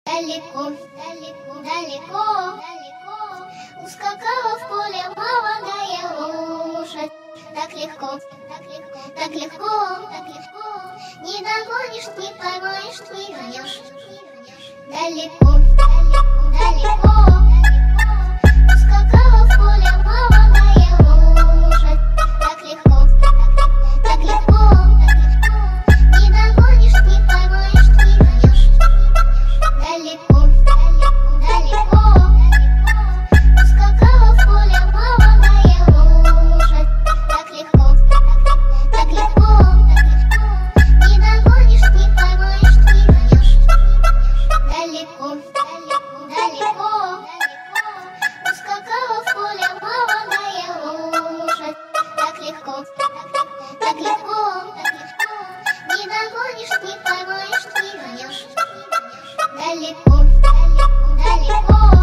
Далеко, далеко, далеко, далеко ускакала в поле молодая лошадь. Так легко, так легко, так легко, так легко не догонишь, не поймаешь, не вернешь. Далеко, далеко, далеко, далеко ускакала в поле молодая лошадь. Так легко, так легко, так легко, так легко не догонишь, не поймаешь, не вернешь. Далеко, далеко, далеко, далеко ускакала в поле молодая лошадь. Так легко, так легко, так легко не догонишь, не поймаешь, не вернешь. Далеко, далеко, далеко, далеко ускакала в поле молодая лошадь. Так легко, так легко, так легко не догонишь, не поймаешь, не вернешь. Далеко, далеко, далеко.